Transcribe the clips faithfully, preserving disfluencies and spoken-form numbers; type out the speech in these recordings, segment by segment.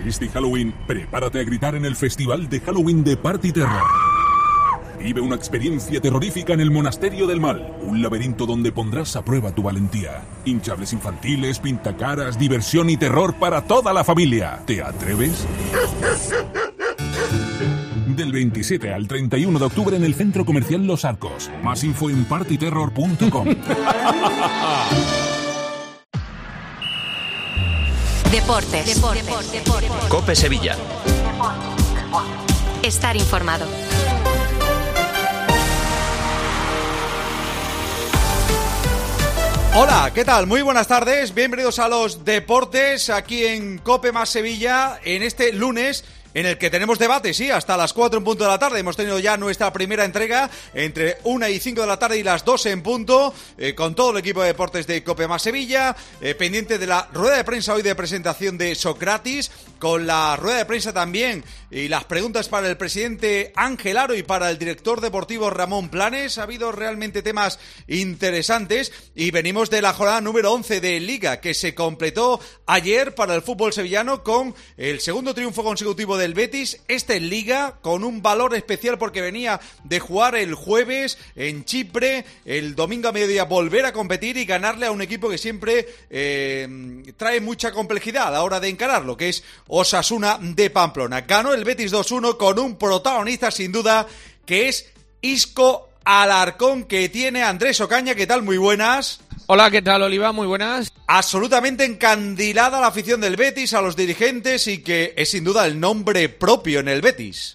Este Halloween, prepárate a gritar en el Festival de Halloween de Party Terror. Vive una experiencia terrorífica en el Monasterio del Mal, un laberinto donde pondrás a prueba tu valentía. Hinchables infantiles, pintacaras, diversión y terror para toda la familia. ¿Te atreves? Del veintisiete al treinta y uno de octubre en el Centro Comercial Los Arcos. Más info en party terror punto com. Deportes. Deportes. Deportes. COPE Sevilla. Estar informado. Hola, ¿qué tal? Muy buenas tardes, bienvenidos a los deportes aquí en COPE más Sevilla en este lunes en el que tenemos debate, sí, hasta las cuatro en punto de la tarde. Hemos tenido ya nuestra primera entrega entre una y cinco de la tarde y las dos en punto, eh, con todo el equipo de deportes de COPE más Sevilla, eh, pendiente de la rueda de prensa hoy de presentación de Socratis, con la rueda de prensa también y las preguntas para el presidente Ángel Aro y para el director deportivo Ramón Planes. Ha habido realmente temas interesantes y venimos de la jornada número once de Liga, que se completó ayer para el fútbol sevillano con el segundo triunfo consecutivo de del Betis, este en Liga, con un valor especial porque venía de jugar el jueves en Chipre, el domingo a mediodía volver a competir y ganarle a un equipo que siempre eh, trae mucha complejidad a la hora de encararlo, que es Osasuna de Pamplona. Ganó el Betis dos uno con un protagonista sin duda que es Isco Alarcón, que tiene Andrés Ocaña. ¿Qué tal? Muy buenas. Hola, ¿qué tal, Oliva? Muy buenas. Absolutamente encandilada la afición del Betis, a los dirigentes, y que es sin duda el nombre propio en el Betis.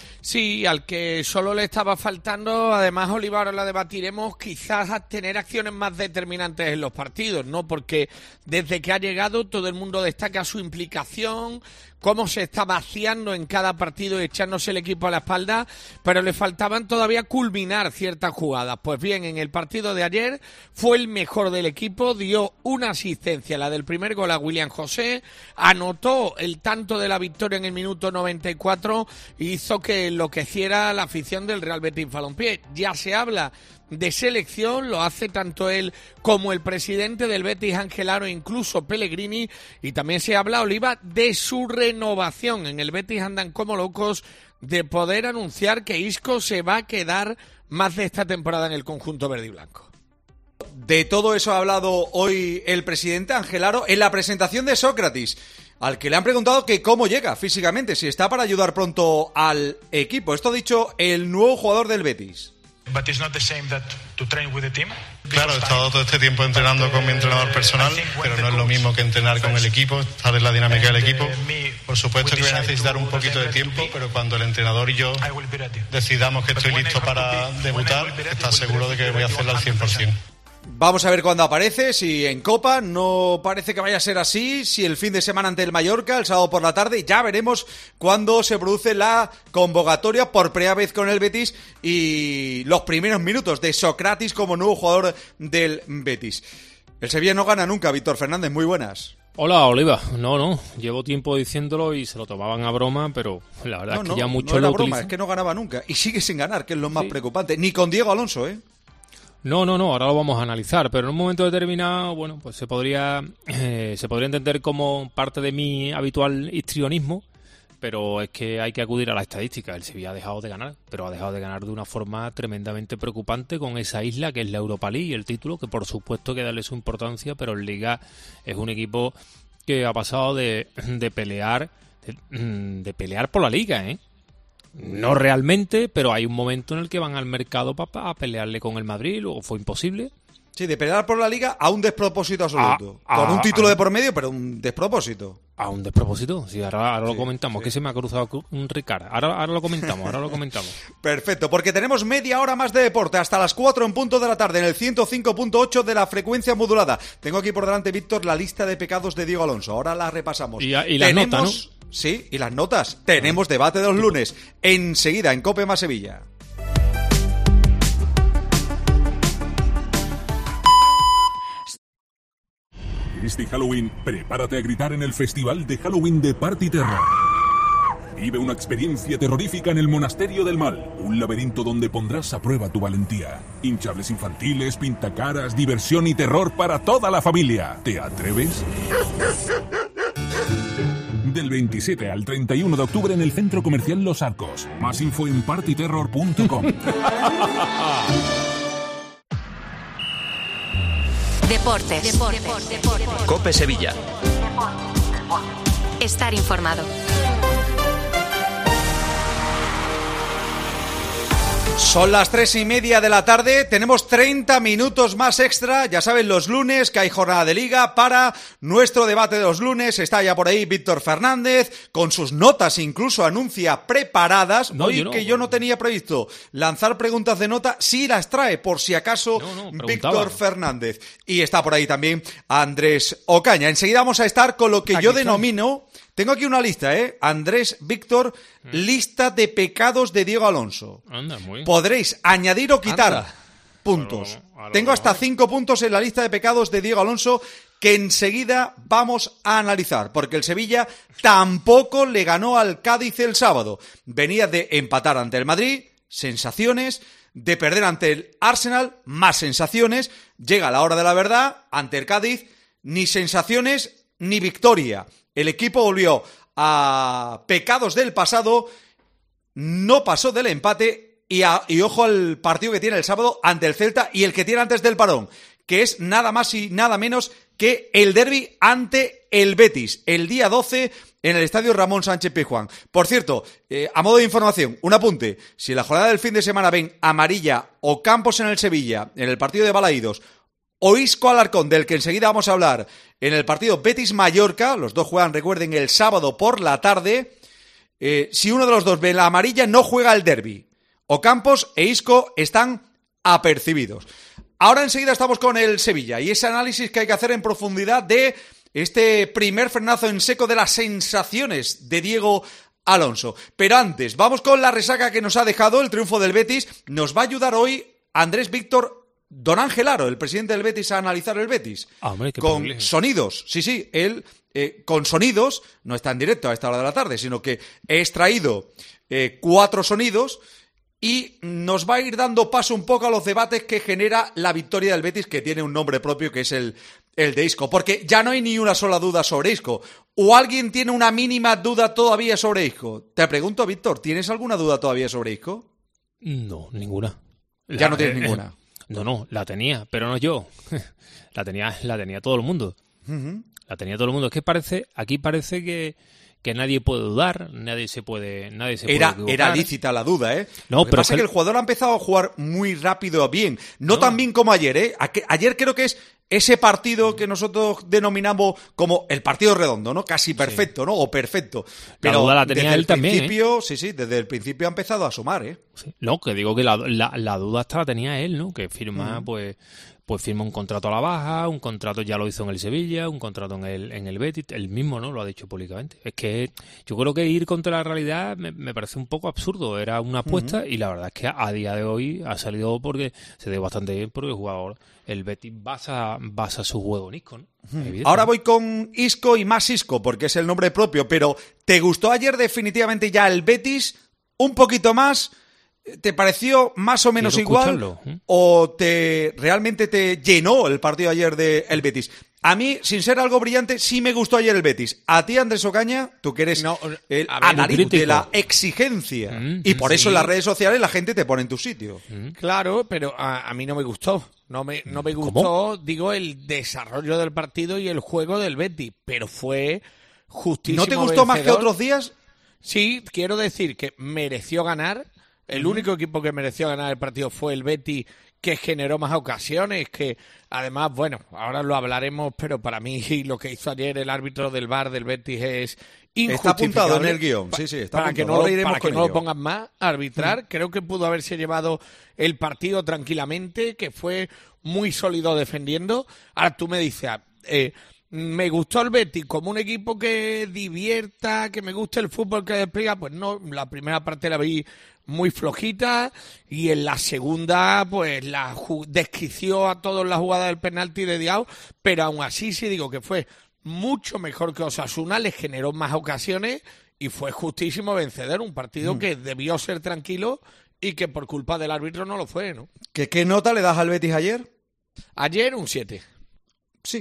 Sí, al que solo le estaba faltando, además, Oliva, ahora la debatiremos, quizás a tener acciones más determinantes en los partidos, ¿no? Porque desde que ha llegado todo el mundo destaca su implicación, cómo se está vaciando en cada partido y echándose el equipo a la espalda, pero le faltaban todavía culminar ciertas jugadas. Pues bien, en el partido de ayer fue el mejor del equipo, dio una asistencia, la del primer gol a William José, anotó el tanto de la victoria en el minuto noventa y cuatro y hizo que enloqueciera la afición del Real Betis Balompié. Ya se habla de selección, lo hace tanto él como el presidente del Betis, Ángel Aro, incluso Pellegrini, y también se habla, Oliva, de su renovación. En el Betis andan como locos de poder anunciar que Isco se va a quedar más de esta temporada en el conjunto verde y blanco. De todo eso ha hablado hoy el presidente Ángel Aro en la presentación de Sócrates, al que le han preguntado que cómo llega físicamente, si está para ayudar pronto al equipo. Esto ha dicho el nuevo jugador del Betis. Claro, he estado todo este tiempo entrenando con mi entrenador personal, pero no es lo mismo que entrenar con el equipo, estar en la dinámica del equipo. Por supuesto que voy a necesitar un poquito de tiempo, pero cuando el entrenador y yo decidamos que estoy listo para debutar, está seguro de que voy a hacerlo al cien por ciento. Vamos a ver cuándo aparece, si en Copa, no parece que vaya a ser así, si el fin de semana ante el Mallorca, el sábado por la tarde, ya veremos cuándo se produce la convocatoria por primera vez con el Betis y los primeros minutos de Socratis como nuevo jugador del Betis. El Sevilla no gana nunca, Víctor Fernández, muy buenas. Hola, Oliva. No, no, llevo tiempo diciéndolo y se lo tomaban a broma, pero la verdad no, es que no, ya mucho no era lo broma, utilizan. Es que no ganaba nunca y sigue sin ganar, que es lo más sí. preocupante, ni con Diego Alonso, ¿eh? No, no, no, ahora lo vamos a analizar, pero en un momento determinado, bueno, pues se podría eh, se podría entender como parte de mi habitual histrionismo, pero es que hay que acudir a la estadística. El Sevilla ha dejado de ganar, pero ha dejado de ganar de una forma tremendamente preocupante con esa isla que es la Europa League y el título, que por supuesto que darle su importancia, pero en Liga es un equipo que ha pasado de, de pelear de, de pelear por la Liga, ¿eh? No realmente, pero hay un momento en el que van al mercado para a pelearle con el Madrid, luego fue imposible. Sí, de pelear por la Liga a un despropósito absoluto. A, a, con un título a, de por medio, pero un despropósito. A un despropósito, sí, ahora, ahora sí, lo comentamos, sí. que se me ha cruzado un Ricard. Ahora, ahora lo comentamos, ahora lo comentamos. Perfecto, porque tenemos media hora más de deporte hasta las cuatro en punto de la tarde en el ciento cinco punto ocho de la frecuencia modulada. Tengo aquí por delante, Víctor, la lista de pecados de Diego Alonso. Ahora la repasamos. Y, y las tenemos... notas, ¿no? Sí, y las notas. Tenemos debate de los lunes. Enseguida en COPE más Sevilla. Este Halloween, prepárate a gritar en el Festival de Halloween de Party Terror. Vive una experiencia terrorífica en el Monasterio del Mal, un laberinto donde pondrás a prueba tu valentía. Hinchables infantiles, pintacaras, diversión y terror para toda la familia. ¿Te atreves? Del veintisiete al treinta y uno de octubre en el Centro Comercial Los Arcos. Más info en party terror punto com. Deportes. Deportes. Deportes. Cope Sevilla. Estar informado. Son las tres y media de la tarde, tenemos treinta minutos más extra, ya saben, los lunes que hay jornada de liga para nuestro debate de los lunes. Está ya por ahí Víctor Fernández, con sus notas incluso anuncia preparadas. No, Hoy yo no. que yo no tenía previsto lanzar preguntas de nota, sí las trae, por si acaso, no, no, Víctor Fernández. Y está por ahí también Andrés Ocaña. Enseguida vamos a estar con lo que Aquí yo estoy. denomino... Tengo aquí una lista, ¿eh? Andrés, Víctor, lista de pecados de Diego Alonso. Anda, muy bien. Podréis añadir o quitar Anda. puntos. Ahora, ahora, Tengo hasta ahora. cinco puntos en la lista de pecados de Diego Alonso que enseguida vamos a analizar, porque el Sevilla tampoco le ganó al Cádiz el sábado. Venía de empatar ante el Madrid, sensaciones, de perder ante el Arsenal, más sensaciones. Llega la hora de la verdad, ante el Cádiz, ni sensaciones ni victoria. El equipo volvió a pecados del pasado, no pasó del empate y, a, y ojo al partido que tiene el sábado ante el Celta y el que tiene antes del parón, que es nada más y nada menos que el derbi ante el Betis, el día doce en el estadio Ramón Sánchez Pizjuán. Por cierto, eh, a modo de información, un apunte, si en la jornada del fin de semana ven amarilla o Campos en el Sevilla, en el partido de Balaídos, o Isco Alarcón, del que enseguida vamos a hablar, en el partido Betis-Mallorca, los dos juegan, recuerden, el sábado por la tarde, eh, si uno de los dos ve la amarilla, no juega el derbi. Ocampos e Isco están apercibidos. Ahora enseguida estamos con el Sevilla y ese análisis que hay que hacer en profundidad de este primer frenazo en seco de las sensaciones de Diego Alonso. Pero antes, vamos con la resaca que nos ha dejado el triunfo del Betis. Nos va a ayudar hoy Andrés Víctor Don Ángel Aro, el presidente del Betis, a analizar el Betis. Ah, hombre, qué con privilegio. sonidos. Sí, sí, él eh, con sonidos, no está en directo a esta hora de la tarde, sino que he extraído eh, cuatro sonidos y nos va a ir dando paso un poco a los debates que genera la victoria del Betis, que tiene un nombre propio, que es el, el de Isco. Porque ya no hay ni una sola duda sobre Isco. ¿O alguien tiene una mínima duda todavía sobre Isco? Te pregunto, Víctor, ¿tienes alguna duda todavía sobre Isco? No, ninguna. Ya La- no tienes eh, ninguna. No, no, la tenía, pero no yo. la tenía, la tenía todo el mundo. Uh-huh. La tenía todo el mundo. Es que parece, aquí parece que, que nadie puede dudar, nadie se puede, nadie se Era, puede era equivocar. lícita la duda, ¿eh? No, Lo que pero pasa es que- que el jugador ha empezado a jugar muy rápido bien. No, No. tan bien como ayer, ¿eh? A- Ayer creo que es ese partido que nosotros denominamos como el partido redondo, ¿no? Casi perfecto, ¿no? O perfecto. Pero duda la tenía desde él el también, principio, sí, sí, desde el principio ha empezado a sumar, ¿eh? Sí. No, que digo que la, la, la duda hasta la tenía él, ¿no? Que firma, pues, pues firma un contrato a la baja, un contrato ya lo hizo en el Sevilla, un contrato en el, en el Betis, él mismo, ¿no? Lo ha dicho públicamente. Es que yo creo que ir contra la realidad me, me parece un poco absurdo. Era una apuesta y la verdad es que a, a día de hoy ha salido porque se dio bastante bien porque el jugador, el Betis basa, basa su juego en Isco, ¿no? Evidente. Ahora voy con Isco y más Isco, porque es el nombre propio, pero ¿te gustó ayer definitivamente ya el Betis? ¿Un poquito más? ¿Te pareció más o menos Quiero igual? escucharlo, ¿eh? ¿O te realmente te llenó el partido ayer de el Betis? A mí, sin ser algo brillante, sí me gustó ayer el Betis. A ti, Andrés Ocaña, tú que eres No, el a ver, analista crítico. de la exigencia. Mm, y por sí. eso en las redes sociales la gente te pone en tu sitio. Claro, pero a, a mí no me gustó. No me, no me ¿Cómo? gustó, digo, el desarrollo del partido y el juego del Betis, pero fue justísimo. ¿No te gustó más que vencedor. otros días? Sí, quiero decir que mereció ganar. El único equipo que mereció ganar el partido fue el Betis, que generó más ocasiones, que además, bueno, ahora lo hablaremos, pero para mí lo que hizo ayer el árbitro del V A R del Betis es injustificable. Está apuntado en el guión, sí, sí, está para que apuntado. no, Ahora lo, iremos para que con no lo ello. pongan más a arbitrar. Creo que pudo haberse llevado el partido tranquilamente, que fue muy sólido defendiendo. Ahora tú me dices, ah, eh, me gustó el Betis como un equipo que divierta, que me guste el fútbol que despliega. Pues no, la primera parte la vi muy flojita y en la segunda pues la ju- desquició a todos la jugada del penalti de Diao, pero aún así sí digo que fue mucho mejor que Osasuna, le generó más ocasiones y fue justísimo vencedor, un partido Mm. que debió ser tranquilo y que por culpa del árbitro no lo fue, ¿no? ¿Qué, qué nota le das al Betis ayer? Ayer un siete. Sí,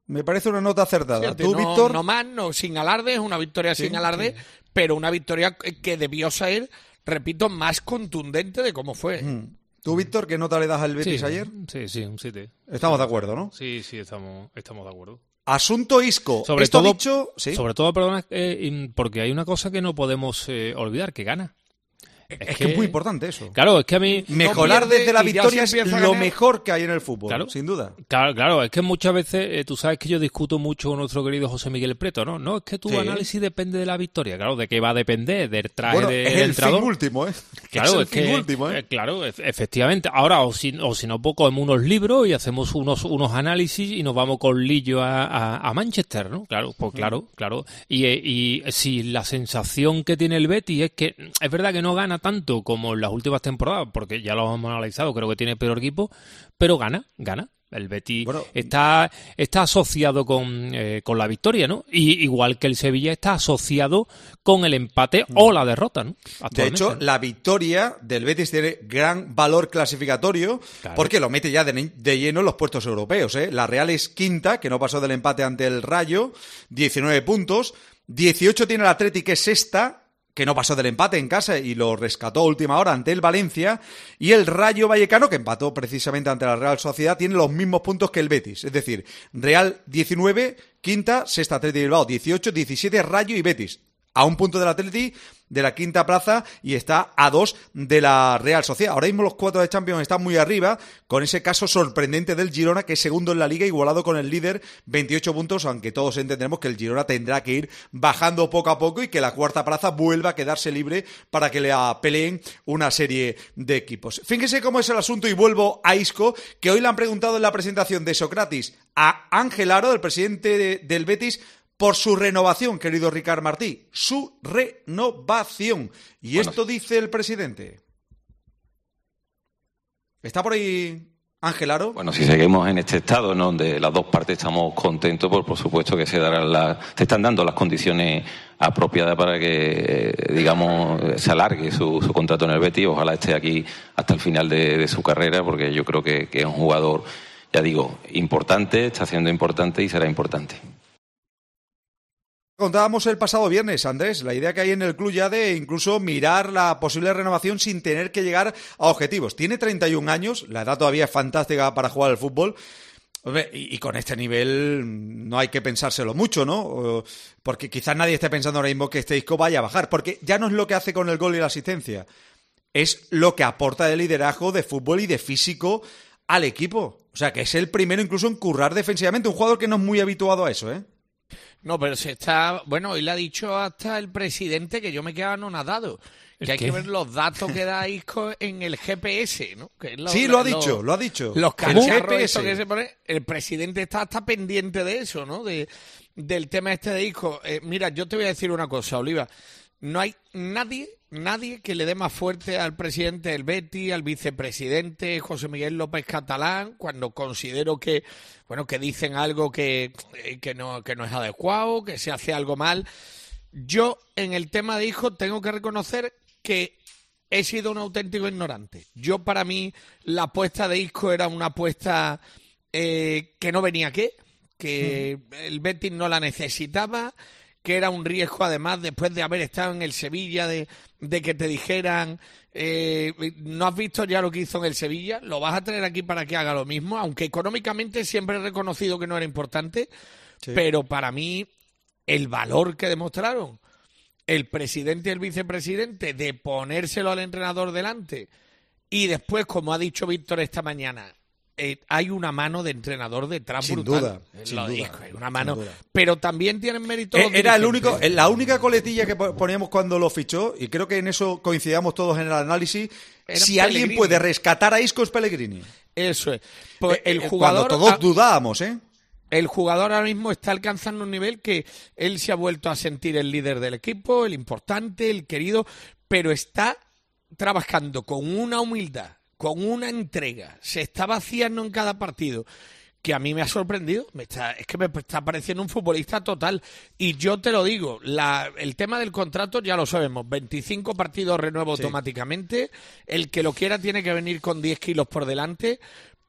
Me parece una nota acertada. Sí, ¿Tú, no, Víctor? No más, no, sin alarde, es una victoria Sí, sin alarde, sí. pero una victoria que debió ser, repito, más contundente de cómo fue. Mm. ¿Tú, Víctor, qué nota le das al Betis Sí, ayer? Sí, sí, un siete. Estamos de acuerdo, ¿no? Sí, sí, estamos, estamos de acuerdo. Asunto Isco. Sobre Esto todo, dicho, ¿sí? sobre todo, perdona, eh, porque hay una cosa que no podemos eh, olvidar, que gana. Es, es que es muy importante eso. Claro, es que a mí... Mejorar no pierde desde la y ya victoria se es empieza a lo ganar. mejor que hay en el fútbol, Claro. sin duda. Claro, claro, es que muchas veces, eh, tú sabes que yo discuto mucho con nuestro querido José Miguel Preto, ¿no? No, es que tu Sí. análisis depende de la victoria. Claro, ¿de qué va a depender? ¿Del traje Bueno, del es el entrenador? fin último, ¿eh? Claro, es el es fin que, último, ¿eh? eh, claro, e- efectivamente. Ahora, o si, o si no, pues cogemos unos libros y hacemos unos unos análisis y nos vamos con Lillo a, a, a Manchester, ¿no? Claro, pues claro, claro. Y, eh, y si la sensación que tiene el Betis es que es verdad que no gana tanto como en las últimas temporadas, porque ya lo hemos analizado, creo que tiene peor equipo, pero gana, gana. El Betis Bueno, está, está asociado con, eh, con la victoria, ¿no? Y igual que el Sevilla está asociado con el empate o la derrota, ¿no? De Actualmente, hecho, ¿no? la victoria del Betis tiene gran valor clasificatorio Claro. porque lo mete ya de, de lleno en los puestos europeos, ¿eh? La Real es quinta, que no pasó del empate ante el Rayo, diecinueve puntos. dieciocho tiene el Athletic, que es sexta, que no pasó del empate en casa y lo rescató a última hora ante el Valencia. Y el Rayo Vallecano, que empató precisamente ante la Real Sociedad, tiene los mismos puntos que el Betis. Es decir, Real diecinueve, quinta, sexta Athletic Bilbao dieciocho, diecisiete Rayo y Betis. A un punto del Atleti, de la quinta plaza, y está a dos de la Real Sociedad. Ahora mismo los cuatro de Champions están muy arriba, con ese caso sorprendente del Girona, que es segundo en la Liga, igualado con el líder, veintiocho puntos, aunque todos entendemos que el Girona tendrá que ir bajando poco a poco y que la cuarta plaza vuelva a quedarse libre para que le peleen una serie de equipos. Fíjense cómo es el asunto y vuelvo a Isco, que hoy le han preguntado en la presentación de Socrates a Ángel Aro, el presidente de, del Betis, por su renovación, querido Ricard Martí. Su renovación. Y Bueno, esto dice el presidente. ¿Está por ahí Ángel Aro? Bueno, si seguimos en este estado, ¿no?, donde las dos partes estamos contentos, pues por supuesto que se darán las, se están dando las condiciones apropiadas para que, eh, digamos, se alargue su, su contrato en el Betis. Ojalá esté aquí hasta el final de, de su carrera, porque yo creo que, que es un jugador, ya digo, importante, está siendo importante y será importante. Contábamos el pasado viernes, Andrés, la idea que hay en el club ya de incluso mirar la posible renovación sin tener que llegar a objetivos. Tiene treinta y un años, la edad todavía es fantástica para jugar al fútbol. Y, y con este nivel no hay que pensárselo mucho, ¿no? Porque quizás nadie esté pensando ahora mismo que este Isco vaya a bajar, porque ya no es lo que hace con el gol y la asistencia, es lo que aporta de liderazgo, de fútbol y de físico al equipo. O sea, que es el primero incluso en currar defensivamente, un jugador que no es muy habituado a eso, ¿eh? No, pero se está... Bueno, hoy le ha dicho hasta el presidente que yo me quedo anonadado. Que hay qué? que ver los datos que da Isco en el G P S, ¿no? Que es lo- Sí, lo ha lo- dicho, lo ha dicho. Los El cacharros G P S. eso que se pone... El presidente está hasta pendiente de eso, ¿no? De, del tema este de Isco. Eh, mira, yo te voy a decir una cosa, Oliva. No hay nadie, nadie que le dé más fuerte al presidente del Betis, al vicepresidente José Miguel López Catalán, cuando considero que, bueno, que dicen algo que, que, no, que no es adecuado, que se hace algo mal. Yo, en el tema de Isco, tengo que reconocer que he sido un auténtico ignorante. Yo, para mí, la apuesta de Isco era una apuesta eh, que no venía a qué, que mm. el Betis no la necesitaba, que era un riesgo, además, después de haber estado en el Sevilla, de, de que te dijeran, eh, ¿no has visto ya lo que hizo en el Sevilla? ¿Lo vas a tener aquí para que haga lo mismo? Aunque económicamente siempre he reconocido que no era importante, sí. Pero para mí, el valor que demostraron el presidente y el vicepresidente de ponérselo al entrenador delante y después, como ha dicho Víctor esta mañana, Eh, hay una mano de entrenador detrás sin brutal. Duda, Lo sin dijo, duda, hay una mano, sin duda. Pero también tienen mérito Eh, los era el dirigentes. único, la única coletilla que poníamos cuando lo fichó, y creo que en eso coincidíamos todos en el análisis. Era si Pellegrini. alguien puede rescatar a Isco es Pellegrini. Eso es. Pues Eh, el eh, jugador, cuando todos ha- dudábamos, ¿eh? el jugador ahora mismo está alcanzando un nivel que él se ha vuelto a sentir el líder del equipo, el importante, el querido, pero está trabajando con una humildad, con una entrega, se está vaciando en cada partido, que a mí me ha sorprendido. Me está, es que me está pareciendo un futbolista total. Y yo te lo digo, la, el tema del contrato ya lo sabemos, veinticinco partidos renuevo Sí. automáticamente, el que lo quiera tiene que venir con diez kilos por delante,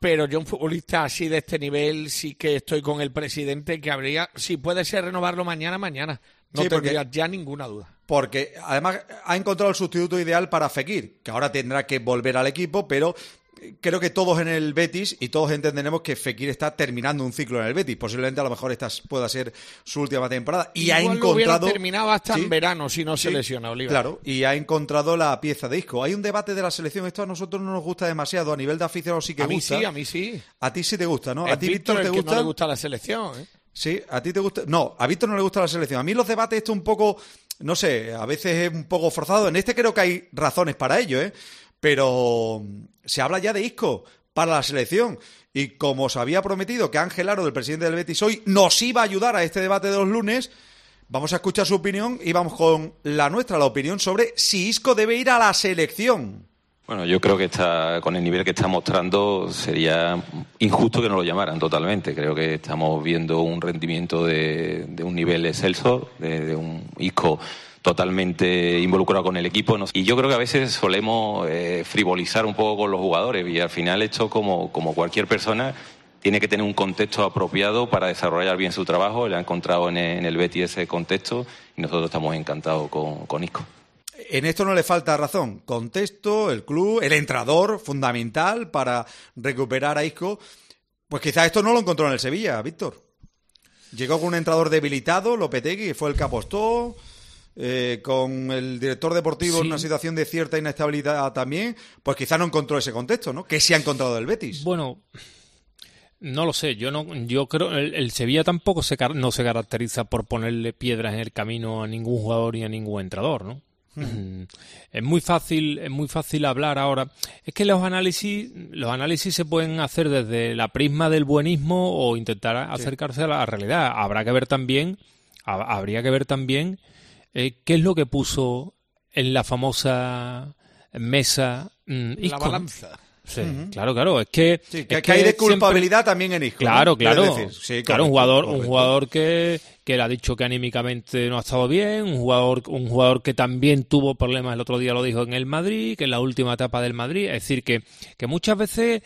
pero yo un futbolista así de este nivel sí que estoy con el presidente que habría, si puede ser renovarlo mañana, mañana. No sí, tendría ya ninguna duda. Porque además ha encontrado el sustituto ideal para Fekir, que ahora tendrá que volver al equipo, pero creo que todos en el Betis y todos entenderemos que Fekir está terminando un ciclo en el Betis. Posiblemente a lo mejor esta pueda ser su última temporada. Y Igual ha encontrado. Lo hubiera terminado hasta ¿Sí? en verano si no se Sí, lesiona, Oliva. Claro, y ha encontrado la pieza de Isco. Hay un debate de la selección. Esto a nosotros no nos gusta demasiado. A nivel de aficionados sí que a mí gusta. sí, a mí sí. A ti sí te gusta, ¿no? Es ¿A ti, Víctor, Víctor, te el que gusta? no le gusta la selección, ¿eh? Sí, ¿a ti te gusta? No, a Víctor no le gusta la selección. A mí los debates esto un poco, no sé, a veces es un poco forzado. En este creo que hay razones para ello, ¿eh? Pero se habla ya de Isco para la selección. Y como os había prometido que Ángel Aro, del presidente del Betis hoy, nos iba a ayudar a este debate de los lunes, vamos a escuchar su opinión y vamos con la nuestra, la opinión sobre si Isco debe ir a la selección. Bueno, yo creo que está con el nivel que está mostrando sería injusto que no lo llamaran totalmente. Creo que estamos viendo un rendimiento de, de un nivel excelso, de, de un Isco totalmente involucrado con el equipo. Y yo creo que a veces solemos eh, frivolizar un poco con los jugadores y al final esto, como, como cualquier persona, tiene que tener un contexto apropiado para desarrollar bien su trabajo. Le ha encontrado en el, en el Betis ese contexto y nosotros estamos encantados con, con Isco. En esto no le falta razón. Contexto, el club, el entrenador, fundamental para recuperar a Isco. Pues quizás esto no lo encontró en el Sevilla, Víctor. Llegó con un entrenador debilitado, Lopetegui, que fue el que apostó, eh, con el director deportivo sí. en una situación de cierta inestabilidad también. Pues quizás no encontró ese contexto, ¿no? Que sí ha encontrado el Betis. Bueno, no lo sé. Yo no, yo creo el, el Sevilla tampoco se, no se caracteriza por ponerle piedras en el camino a ningún jugador y a ningún entrenador, ¿no? Hmm. Es muy fácil, es muy fácil hablar ahora. Es que los análisis, los análisis se pueden hacer desde la prisma del buenismo o intentar acercarse sí. a la realidad. Habrá que ver también, habría que ver también eh, qué es lo que puso en la famosa mesa mm, la balanza. Sí, uh-huh. claro, claro, es que... Sí, que, es que hay de siempre... culpabilidad también en Isco. Claro, ¿no? claro, es decir, sí, claro, correcto, un jugador, correcto. un jugador que, que le ha dicho que anímicamente no ha estado bien, un jugador, un jugador que también tuvo problemas, el otro día lo dijo en el Madrid, que en la última etapa del Madrid, es decir, que, que muchas veces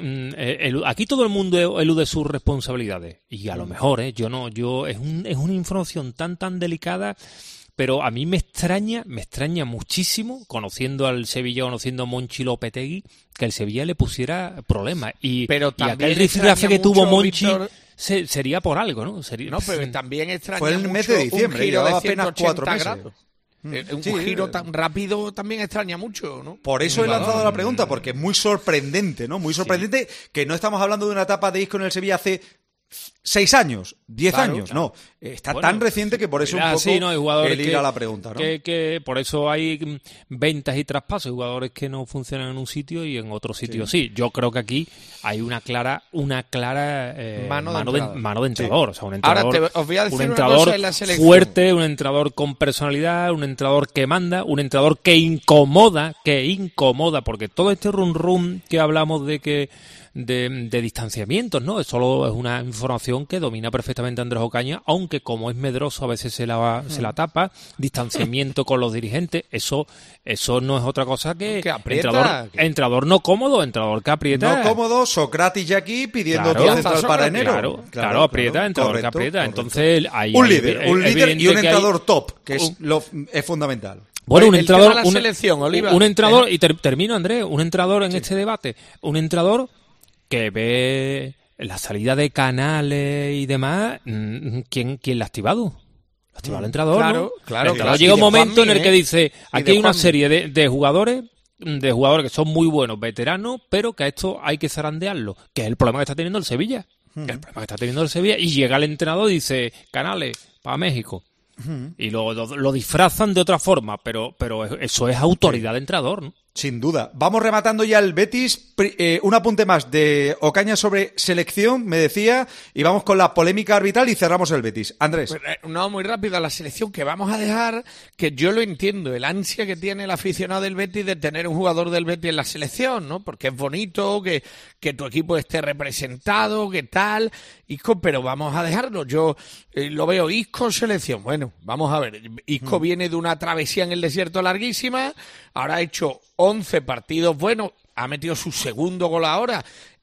el, aquí todo el mundo elude sus responsabilidades, y a lo mejor, ¿eh? yo no, yo es, un, es una información tan, tan delicada. Pero a mí me extraña, me extraña muchísimo, conociendo al Sevilla, conociendo a Monchi Lopetegui, que el Sevilla le pusiera problemas. Y, pero y aquel rifirrafe que tuvo Monchi se, sería por algo, ¿no? Sería, no, pero también extraña Fue el mes de diciembre, llevaba apenas cuatro meses. Grados. Mm. Un sí, giro tan rápido también extraña mucho, ¿no? Por eso he lanzado la pregunta, porque es muy sorprendente, ¿no? Muy sorprendente sí. que no estamos hablando de una etapa de Isco en el Sevilla hace... Seis años, diez claro, años, claro. no. Está bueno, tan reciente que por eso mira, un poco sí, no, hay jugadores el ir que, a la pregunta, ¿no? Que, que por eso hay ventas y traspasos, jugadores que no funcionan en un sitio y en otro sitio sí. sí. Yo creo que aquí hay una clara, una clara eh, mano, mano, de, mano de entrenador, sí. o sea, un entrenador, Ahora te, os voy a decir un entrenador una cosa en la selección. fuerte, un entrenador con personalidad, un entrenador que manda, un entrenador que incomoda, que incomoda, porque todo este rum rum que hablamos de que De, de distanciamientos, ¿no? Solo es una información que domina perfectamente Andrés Ocaña, aunque como es medroso a veces se la, se la tapa. Distanciamiento con los dirigentes, eso eso no es otra cosa que, que aprieta, entrador, que... entrador no cómodo, entrador que aprieta. No cómodo, Sócrates ya aquí pidiendo claro, día central para enero. Claro, claro, claro aprieta, claro, entrador correcto, que aprieta. Correcto. Entonces, hay, un líder, hay, un líder y un entrador hay, top, que es, lo, es fundamental. Bueno, un el entrador, la un, selección, Oliva. un entrador, y ter, termino, Andrés, un entrador en sí. este debate, un entrador que ve la salida de Canales y demás, ¿quién, quién la ha activado? La ha activado el entrenador, claro, ¿no? Claro, claro. Llega un momento en el que dice, aquí hay una Juanmi. serie de, de jugadores, de jugadores que son muy buenos, veteranos, pero que a esto hay que zarandearlo, que es el problema que está teniendo el Sevilla. Hmm. Que es el problema que está teniendo el Sevilla. Y llega el entrenador y dice, Canales, para México. Hmm. Y lo, lo, lo disfrazan de otra forma, pero, pero eso es autoridad sí. de entrenador, ¿no? Sin duda. Vamos rematando ya el Betis. Eh, un apunte más de Ocaña sobre selección, me decía, y vamos con la polémica arbitral y cerramos el Betis. Andrés. Pues, eh, no, muy rápido a la selección, que vamos a dejar, que yo lo entiendo, el ansia que tiene el aficionado del Betis de tener un jugador del Betis en la selección, ¿no? Porque es bonito que, que tu equipo esté representado, que tal, Isco, pero vamos a dejarlo. Yo eh, lo veo, Isco, selección. Bueno, vamos a ver. Isco mm. viene de una travesía en el desierto larguísima, ahora ha hecho once partidos buenos, ha metido su segundo gol ahora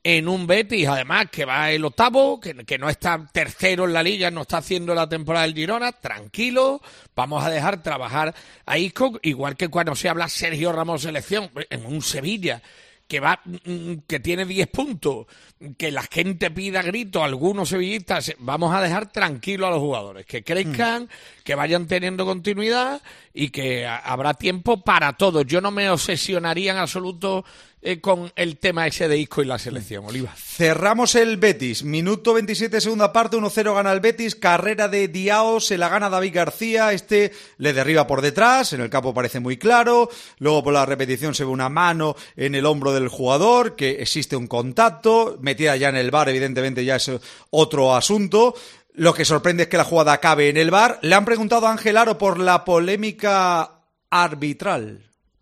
en un Betis, además, que va el octavo, que, que no está tercero en la Liga, no está haciendo la temporada del Girona, tranquilo, vamos a dejar trabajar a Isco, igual que cuando se habla Sergio Ramos selección, en un Sevilla, que va, que tiene diez puntos, que la gente pida gritos, algunos sevillistas, vamos a dejar tranquilo a los jugadores, que crezcan, mm. que vayan teniendo continuidad y que a, habrá tiempo para todos. Yo no me obsesionaría en absoluto eh, con el tema ese de Isco y la selección, Oliva. Cerramos el Betis, minuto veintisiete, segunda parte, uno cero gana el Betis, carrera de Diao, se la gana David García, este le derriba por detrás, en el campo parece muy claro, luego por la repetición se ve una mano en el hombro del jugador, que existe un contacto, metida ya en el V A R, evidentemente ya es otro asunto. Lo que sorprende es que la jugada acabe en el V A R. Le han preguntado a Ángel Aro por la polémica arbitral.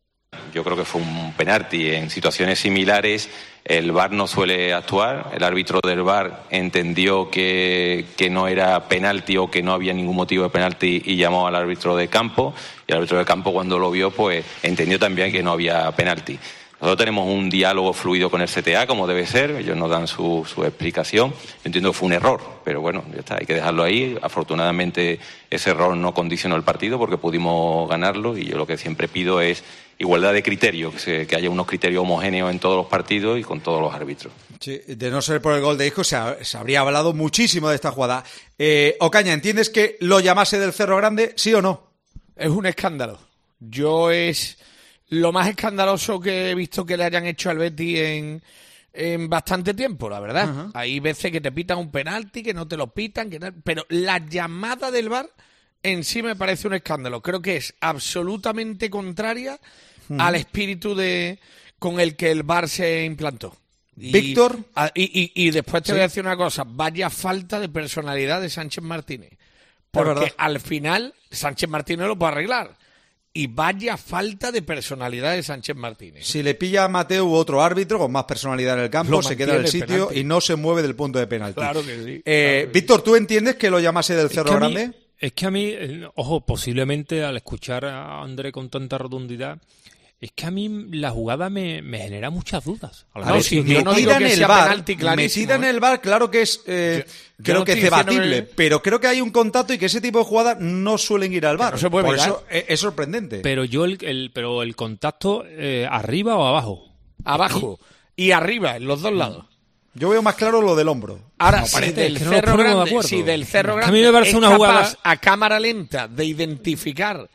Yo creo que fue un penalti. En situaciones similares el V A R no suele actuar. El árbitro del V A R entendió que, que no era penalti o que no había ningún motivo de penalti y llamó al árbitro de campo. Y el árbitro de campo, cuando lo vio, pues entendió también que no había penalti. Nosotros tenemos un diálogo fluido con el C T A, como debe ser, ellos nos dan su, su explicación. Yo entiendo que fue un error, pero bueno, ya está, hay que dejarlo ahí. Afortunadamente ese error no condicionó el partido porque pudimos ganarlo y yo lo que siempre pido es igualdad de criterios, que, se, que haya unos criterios homogéneos en todos los partidos y con todos los árbitros. Sí, de no ser por el gol de Isco se, ha, se habría hablado muchísimo de esta jugada. Eh, Ocaña, ¿entiendes que lo llamase del Cerro Grande, sí o no? Es un escándalo. Yo es... lo más escandaloso que he visto que le hayan hecho al Betis en, en bastante tiempo, la verdad. Uh-huh. Hay veces que te pitan un penalti, que no te lo pitan, que no, pero la llamada del V A R en sí me parece un escándalo. Creo que es absolutamente contraria uh-huh. al espíritu de con el que el V A R se implantó. Y, Víctor. A, y, y, y después te sí. voy a decir una cosa. Vaya falta de personalidad de Sánchez Martínez. Porque al final Sánchez Martínez lo puede arreglar. Y vaya falta de personalidad de Sánchez Martínez. Si le pilla a Mateu u otro árbitro con más personalidad en el campo, se queda en el sitio penalti. Y no se mueve del punto de penalti. Claro que sí. Eh, claro que Víctor, ¿tú entiendes que lo llamase del Cerro es Grande? Mí, es que a mí, ojo, posiblemente al escuchar a André con tanta rotundidad, es que a mí la jugada me, me genera muchas dudas. A, a ver, si yo no digo que sea penalti clarísimo. Metida en el V A R, claro que es, eh, yo, creo yo que es debatible, que... pero creo que hay un contacto y que ese tipo de jugadas no suelen ir al V A R. No se puede Por mirar. eso es, es sorprendente. Pero yo el, el, pero el contacto eh, arriba o abajo. Abajo y arriba, en los dos lados. Yo veo más claro lo del hombro. Ahora, no, si, del no cerro grande, de si del Cerro Grande a mí me parece es una capaz jugada... a cámara lenta de identificar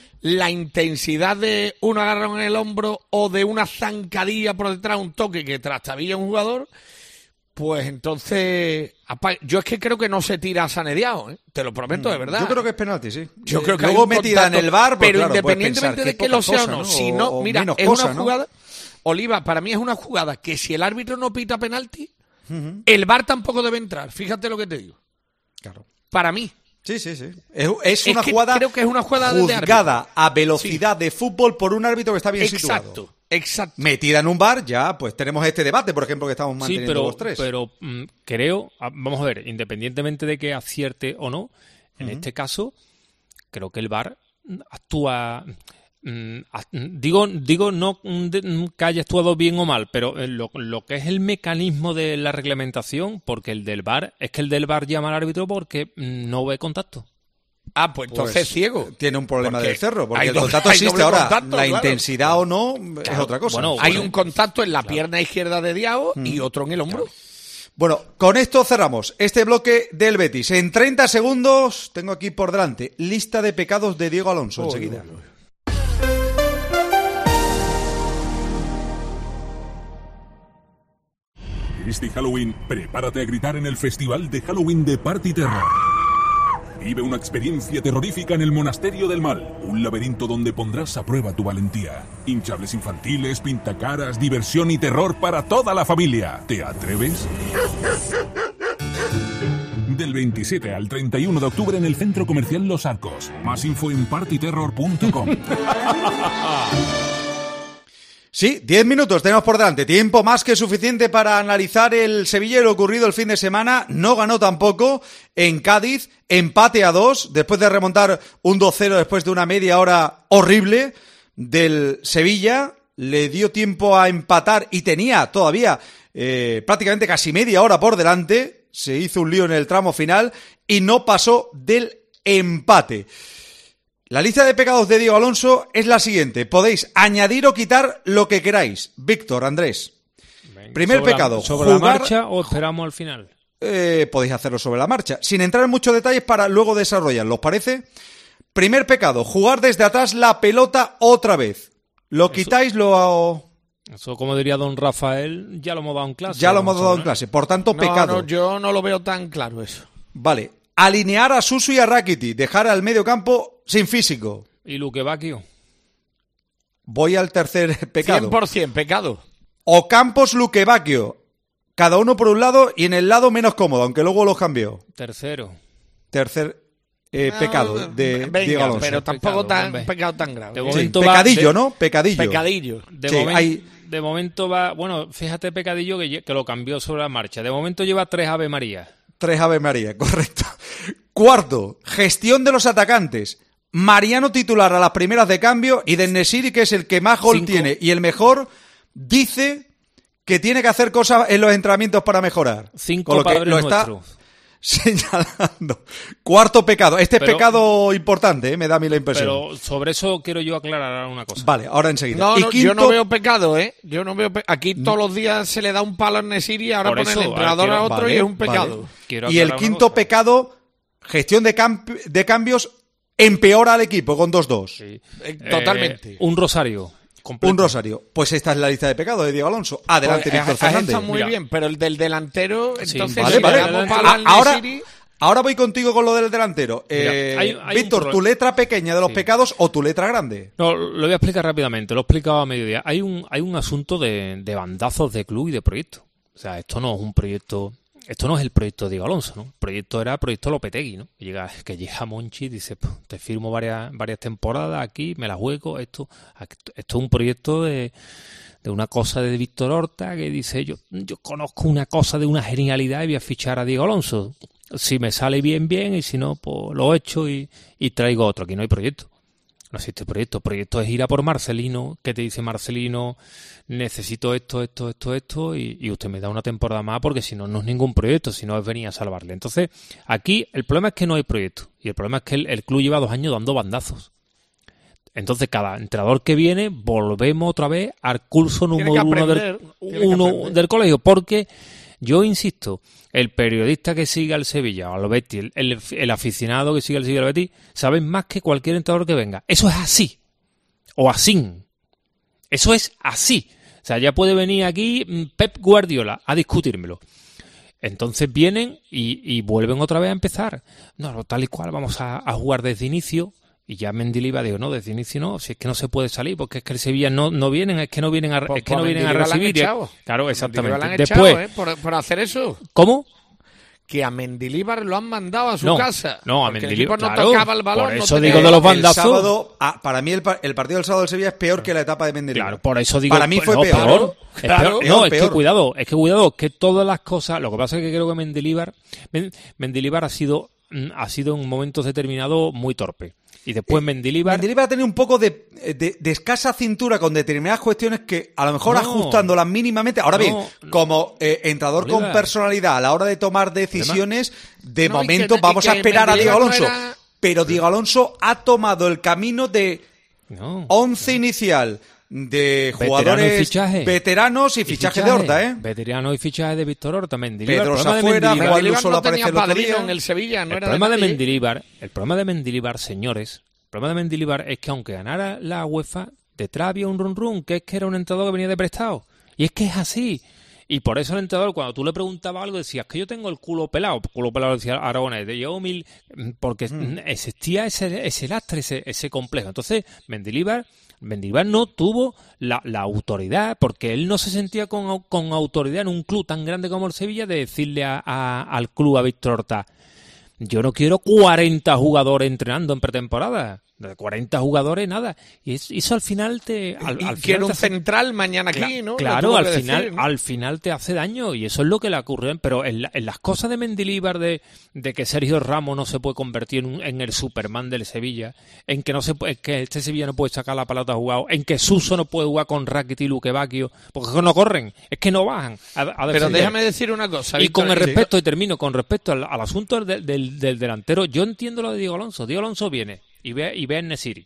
la intensidad de un agarrón en el hombro o de una zancadilla por detrás, un toque que trastabilla a un jugador, pues entonces yo es que creo que no se tira a Sanediao, ¿eh? Te lo prometo de verdad. Yo creo que es penalti, sí. Yo creo que luego hay un metida contacto, en el V A R, pues, pero claro, independientemente de que lo sea o no, ¿no? Si no, o, mira, o es cosa, una ¿no? jugada, Oliva, para mí es una jugada que si el árbitro no pita penalti, uh-huh. el V A R tampoco debe entrar. Fíjate lo que te digo. Claro. Para mí. Sí, sí, sí. Es, es, es una que jugada creo que es una jugada juzgada de a velocidad sí. de fútbol por un árbitro que está bien exacto, situado. Exacto, exacto. Metida en un V A R, ya pues tenemos este debate, por ejemplo, que estamos manteniendo sí, pero, los tres. pero mm, creo, vamos a ver, independientemente de que acierte o no, en uh-huh. este caso, creo que el V A R actúa... Digo, digo no que haya actuado bien o mal, pero lo, lo que es el mecanismo de la reglamentación, porque el del V A R, es que el del V A R llama al árbitro porque no ve contacto. Ah, pues entonces pues, ciego. Tiene un problema del Cerro, porque el contacto existe ahora. Contacto, la claro. intensidad o no claro. es otra cosa. Bueno, hay bueno, un contacto en la claro. pierna izquierda de Diao mm. y otro en el hombro. Claro. Bueno, con esto cerramos este bloque del Betis. En treinta segundos, tengo aquí por delante lista de pecados de Diego Alonso. Oh, enseguida. Oh, oh. Este Halloween, prepárate a gritar en el festival de Halloween de Party Terror. Vive una experiencia terrorífica en el Monasterio del Mal, un laberinto donde pondrás a prueba tu valentía. Hinchables infantiles, pintacaras, diversión y terror para toda la familia. ¿Te atreves? Del veintisiete al treinta y uno de octubre en el Centro Comercial Los Arcos. Más info en party terror punto com. Sí, diez minutos tenemos por delante, tiempo más que suficiente para analizar el Sevilla y lo ocurrido el fin de semana. No ganó tampoco en Cádiz, empate a dos, después de remontar un dos cero después de una media hora horrible del Sevilla. Le dio tiempo a empatar y tenía todavía eh, prácticamente casi media hora por delante, se hizo un lío en el tramo final y no pasó del empate. La lista de pecados de Diego Alonso es la siguiente. Podéis añadir o quitar lo que queráis. Víctor, Andrés. Venga, Primer sobre pecado. La, ¿Sobre jugar, la marcha o esperamos al final? Eh, podéis hacerlo sobre la marcha, sin entrar en muchos detalles para luego desarrollarlo, ¿os parece? Primer pecado, jugar desde atrás la pelota otra vez. ¿Lo Eso, quitáis? Lo... Eso, como diría don Rafael, ya lo hemos dado en clase. Ya lo hemos dado en ¿no? clase, por tanto, No, pecado. no, yo no lo veo tan claro eso. Vale, alinear a Suso y a Rakiti, dejar al medio campo sin físico. ¿Y Luque Bacchio? Voy al tercer pecado. cien por ciento pecado. Ocampos, Luque Bacchio. Cada uno por un lado y en el lado menos cómodo, aunque luego los cambió. Tercero. Tercer eh, pecado No, de venga, Diego Alonso. pero tampoco Pecado, tan hombre. pecado tan grave. De Sí, momento va pecadillo, de- ¿no? Pecadillo. Pecadillo. De, Sí, momen- hay- de momento va... Bueno, fíjate, Pecadillo, que, lle- que lo cambió sobre la marcha. De momento lleva tres Ave María. Tres Ave María, correcto. Cuarto, gestión de los atacantes. Mariano titular a las primeras de cambio y Dennesiri, que es el que más gol Cinco. tiene y el mejor, dice que tiene que hacer cosas en los entrenamientos para mejorar. Cinco Con lo que padres lo está nuestros. señalando. Cuarto pecado. Este es Pero- pecado importante, ¿eh? Me da a mí la impresión. Pero sobre eso quiero yo aclarar una cosa. Vale, ahora enseguida. No, Y no, quinto, yo no veo pecado, ¿eh? Yo no veo pe- Aquí todos los días se le da un palo a Nesiri y ahora Por pone eso, el entrenador ahora a quiero- otro vale, y es un vale. pecado. Quiero Y el aclarar una quinto cosa. pecado, gestión de, camp- de cambios, empeora al equipo con dos dos. Sí. Eh, totalmente. Eh, un rosario. Completo. Un rosario. Pues esta es la lista de pecados de Diego Alonso. Adelante, Pues, Víctor has- has Fernández. estado muy Mira. bien, pero el del delantero, Sí, entonces Vale, si vale. le damos adelante. palo A- al ahora, Nesiri, ahora voy contigo con lo del delantero. Eh, hay- hay un Víctor, pro- ¿tu letra pequeña de los Sí. pecados o tu letra grande? No, lo voy a explicar rápidamente. Lo he explicado a mediodía. Hay un, hay un asunto de, de bandazos de club y de proyecto. O sea, esto no es un proyecto... Esto no es el proyecto de Diego Alonso, ¿no? El proyecto era el proyecto Lopetegui, ¿no? Que llega, que llega Monchi y dice, pues, te firmo varias, varias temporadas aquí, me la juego, esto, esto es un proyecto de, de una cosa de Víctor Horta que dice, yo, yo conozco una cosa de una genialidad y voy a fichar a Diego Alonso. Si me sale bien, bien, y si no, pues lo echo y, y traigo otro. Aquí no hay proyecto. No existe proyecto. El proyecto es ir a por Marcelino, que te dice Marcelino, necesito esto, esto, esto, esto, y, y usted me da una temporada más porque si no, no es ningún proyecto, si no es venir a salvarle. Entonces, aquí el problema es que no hay proyecto. Y el problema es que el, el club lleva dos años dando bandazos. Entonces, cada entrenador que viene, volvemos otra vez al curso Tiene número que uno, aprender, del, tiene que uno aprender. del colegio. Porque, yo insisto, el periodista que siga al Sevilla o al Betis, el, el, el aficionado que siga al Sevilla o al Betis, saben más que cualquier entrenador que venga. Eso es así. O así. Eso es así. O sea, ya puede venir aquí mm, Pep Guardiola a discutírmelo. Entonces vienen y, y vuelven otra vez a empezar. No, tal y cual, vamos a, a jugar desde inicio. Y ya Mendilibar dijo, no, desde inicio no, si es que no se puede salir, porque es que el Sevilla no, no vienen, es que no vienen a, Pues- es que pues no a vienen a Mendilibar le han recibir. echado. Claro, Mendilibar exactamente. le han Después, echado, ¿eh? por, por hacer eso. ¿cómo? Que a Mendilibar lo han mandado a su No, casa. no, a Porque Mendilibar, el equipo claro, no tocaba el balón. por no eso tenía- digo de los El bandazos. sábado, ah, para mí el, pa- el partido del sábado del Sevilla es peor que la etapa de Mendilibar. Claro, por eso digo. Para mí pues, fue no, peor. Es Claro, peor. No, peor, es que peor. cuidado, es que cuidado, que todas las cosas. Lo que pasa es que creo que Mendilibar, Men- Mendilibar ha sido, mm, ha sido en momentos determinados muy torpe. Y después Mendilibar. Mendilibar ha tenido un poco de, de- de escasa cintura con determinadas cuestiones que a lo mejor No. ajustándolas mínimamente. Ahora No, bien, no. como eh, entrenador con Oliver. personalidad a la hora de tomar decisiones, de No, y momento que- y vamos a que esperar a Diego Mendilibar no Alonso. era- Pero Diego Alonso ha tomado el camino de No. once inicial de Veterano y jugadores fichaje. veteranos y, Y fichaje, de Horta, ¿eh? Veterano y fichaje de Víctor Horta, Mendilibar. Pedro El problema de Safuera, Mendilibar- Juan Mendilibar solo no aparece tenía el otro padrino día. en el Sevilla, no el era problema de nadie. Mendilibar, el problema de Mendilibar, señores, el problema de Mendilibar es que aunque ganara la UEFA, detrás había un run run, que es que era un entrenador que venía de prestado. Y es que es así. Y por eso el entrenador, cuando tú le preguntabas algo, decías que yo tengo el culo pelado. Culo pelado decía Aragonés, de yo mil, porque Mm. existía ese, ese lastre, ese, ese complejo. Entonces, Mendilibar, Mendilibar no tuvo la, la autoridad, porque él no se sentía con, au- con autoridad en un club tan grande como el Sevilla de decirle a, a- al club, a Víctor Horta, yo no quiero cuarenta jugadores entrenando en pretemporada. De cuarenta jugadores, nada. Y eso, eso al final te... Al, y al quiere final un te hace... central mañana aquí, ¿no? Claro, al decir, final ¿no? al final te hace daño y eso es lo que le ocurrió. Pero en, la, en las cosas de Mendilibar, de, de que Sergio Ramos no se puede convertir en, un, en el Superman del Sevilla, en que no se puede, que este Sevilla no puede sacar la pelota jugado, en que Suso no puede jugar con Rakitic y Luque Bacchio, porque no corren, es que no bajan a, a Pero déjame decir una cosa, y Víctor, con el sí. respecto, y termino, con respecto al, al asunto del, del, del delantero, yo entiendo lo de Diego Alonso. Diego Alonso viene y ve, y ve a En-Nesyri.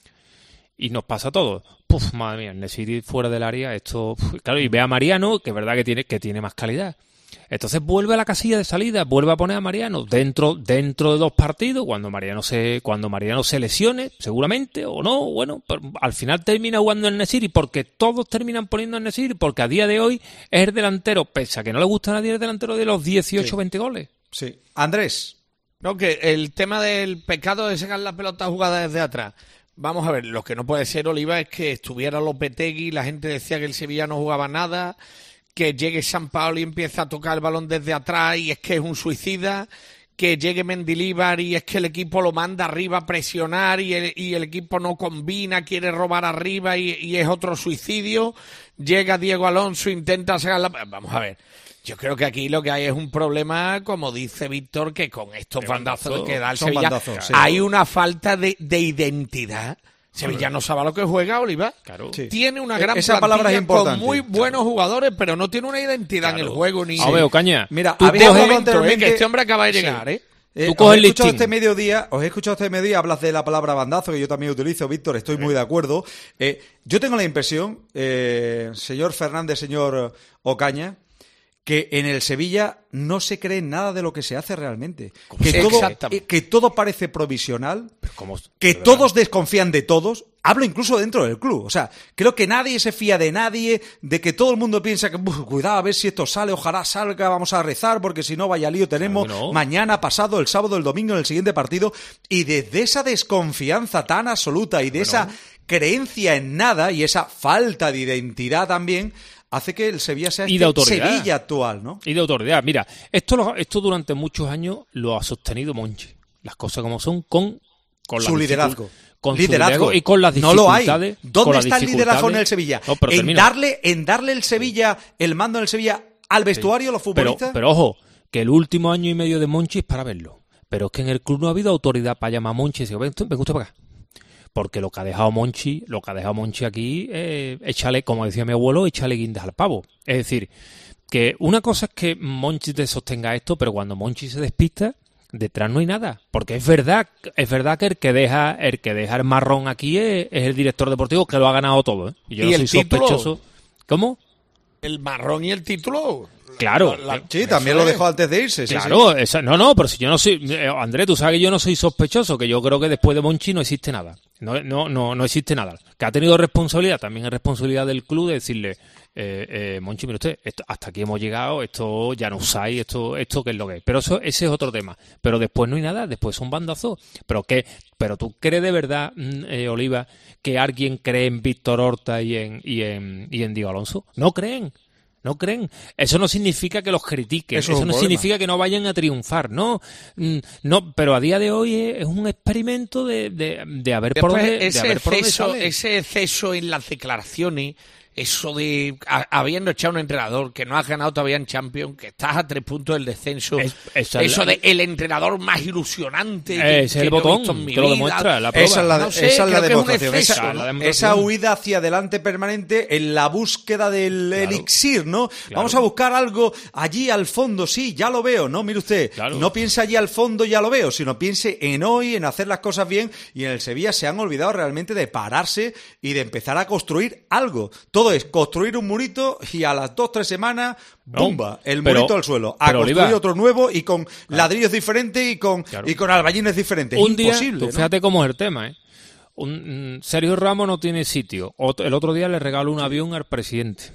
Y nos pasa todo. Puf, madre mía, En-Nesyri fuera del área, esto... Puf, claro, y ve a Mariano, que es verdad que tiene, que tiene más calidad. Entonces vuelve a la casilla de salida, vuelve a poner a Mariano dentro dentro de dos partidos, cuando Mariano se cuando Mariano se lesione, seguramente, o no, bueno, pero al final termina jugando En-Nesyri, porque todos terminan poniendo En-Nesyri, porque a día de hoy es el delantero, pese a que no le gusta a nadie el delantero de los dieciocho veinte goles. Sí. Andrés. No, que el tema del pecado de sacar la pelota jugada desde atrás. Vamos a ver, lo que no puede ser, Oliva, es que estuviera Lopetegui, la gente decía que el Sevilla no jugaba nada, que llegue Sampaoli y empieza a tocar el balón desde atrás y es que es un suicida, que llegue Mendilibar y es que el equipo lo manda arriba a presionar y el, y el equipo no combina, quiere robar arriba y, y es otro suicidio, llega Diego Alonso, intenta sacar la... Vamos a ver. Yo creo que aquí lo que hay es un problema, como dice Víctor, que con estos bandazos bandazo, que da el son Sevilla bandazos, sí. hay una falta de, de identidad. Sevilla no sabe a lo que juega, Oliva. Claro. Sí. Tiene una gran Esa palabra es plantilla con importante. muy buenos jugadores, pero no tiene una identidad Claro. en el juego ni... A ver, Ocaña, Mira, tú había De coges- hablado momento, eh, anteriormente- que este hombre acaba de llegar, Sí. ¿eh? Eh, Tú os coges he el escuchado listín. este mediodía, os he escuchado este mediodía, hablas de la palabra bandazo, que yo también utilizo, Víctor, estoy muy de acuerdo. Eh, yo tengo la impresión, eh, señor Fernández, señor Ocaña, que en el Sevilla no se cree nada de lo que se hace realmente. Que todo, Exactamente. eh, que todo parece provisional, ¿Cómo? que De verdad. todos desconfían de todos. Hablo incluso dentro del club. O sea, creo que nadie se fía de nadie, de que todo el mundo piensa que, "Buf, cuidado, a ver si esto sale, ojalá salga, vamos a rezar, porque si no, vaya lío tenemos Claro que no. mañana, pasado, el sábado, el domingo, en el siguiente partido". Y desde esa desconfianza tan absoluta y de esa creencia en nada y esa falta de identidad también, hace que el Sevilla sea Y de este autoridad. Sevilla actual, ¿no? Y de autoridad. Mira, esto, lo- esto durante muchos años lo ha sostenido Monchi. Las cosas como son con, con Su las liderazgo. dificu- Con liderazgo. su liderazgo y con las No lo hay. dificultades. ¿Dónde con las está el liderazgo en el dificultades. Sevilla? No, pero en, termino. darle, en darle el Sevilla, el mando en el Sevilla al vestuario, los Pero, futbolistas. pero ojo, que el último año y medio de Monchi es para verlo. Pero es que en el club no ha habido autoridad para llamar a Monchi y decir, ven, ven usted para acá. Porque lo que ha dejado Monchi, lo que ha dejado Monchi aquí, eh, échale, como decía mi abuelo, échale guindas al pavo. Es decir, que una cosa es que Monchi te sostenga esto, pero cuando Monchi se despista, detrás no hay nada. Porque es verdad, es verdad que el que deja, el que deja el marrón aquí es, es el director deportivo, que lo ha ganado todo, ¿eh? Y yo ¿Y no el soy título? sospechoso. ¿Cómo? El marrón y el título. Claro. La- la- Sí, también eso lo es. dejó antes de irse. sí, Claro, esa- no, no, pero si yo no soy... eh, André, tú sabes que yo no soy sospechoso, que yo creo que después de Monchi no existe nada. No, no, no, no existe nada. Que ha tenido responsabilidad, también es responsabilidad del club de decirle, eh, eh, Monchi, mire usted, esto, hasta aquí hemos llegado, esto ya no usáis, esto, esto qué es lo que es. Pero eso, ese es otro tema. Pero después no hay nada, después son bandazos. Pero qué, pero tú crees de verdad, mm, eh, Oliva, que alguien cree en Víctor Horta y en, y en, y en Diego Alonso. No creen. No creen. Eso no significa que los critiquen. Eso Eso, es un no problema. significa que no vayan a triunfar. No, Mm, no. Pero a día de hoy es, es un experimento de, de, de a ver por Después, dónde, de ese, a ver por dónde exceso, sale. ese exceso en las declaraciones, eso de a- habiendo echado un entrenador que no has ganado todavía en Champions, que estás a tres puntos del descenso, Es- esa es eso la- de el entrenador más ilusionante que, Ese es que el yo he botón, visto en mi que lo vida. demuestra, la prueba. Esa es la, No sé, esa es la creo que es un demostración. exceso, esa, ¿no? La esa demostración. huida hacia adelante permanente en la búsqueda del Claro. elixir, ¿no? Claro. Vamos a buscar algo allí al fondo, sí, ya lo veo, ¿no? Mire usted, Claro. no piense allí al fondo, ya lo veo, sino piense en hoy, en hacer las cosas bien, y en el Sevilla se han olvidado realmente de pararse y de empezar a construir algo. Todo es construir un murito y a las dos, tres semanas, No, ¡bumba! El pero- murito al suelo. A pero, construir Oliva, otro nuevo y con ladrillos diferentes y con, Claro. y con albañiles diferentes. Un día, Imposible, tú ¿no? fíjate cómo es el tema, ¿eh? Un, mm, Sergio Ramos no tiene sitio. Ot- el otro día le regaló un avión al presidente.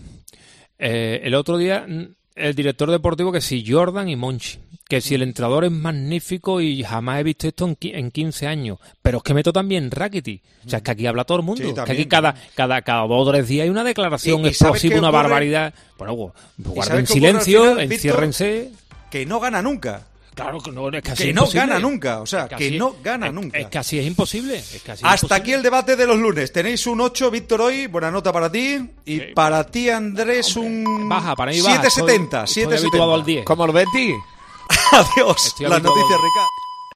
Eh, el otro día, mm, el director deportivo, que si Jordan y Monchi. Que si el entrenador es magnífico y jamás he visto esto en, qui- en quince años. Pero es que meto también Rakitic. O sea, es que aquí habla todo el mundo. Sí, Es que también. aquí cada, cada, cada dos o tres días hay una declaración ¿Y- y sabes explosiva, qué una ocurre? barbaridad. Bueno, pues, guarden sabes qué ocurre al silencio, final, Víctor? enciérrense. Que no gana nunca. Claro que no, es casi que no imposible. gana nunca, o sea, Es que casi- no gana es- nunca. Es casi es imposible. Es casi Hasta imposible. aquí el debate de los lunes. Tenéis un ocho, Víctor, hoy, buena nota para ti. Y Sí. para ti, Andrés, un Baja, para mí baja. siete setenta. Estoy- estoy habituado al diez. Como el Betty. Adiós. Estoy Las habituado noticias, al diez. Ricardo.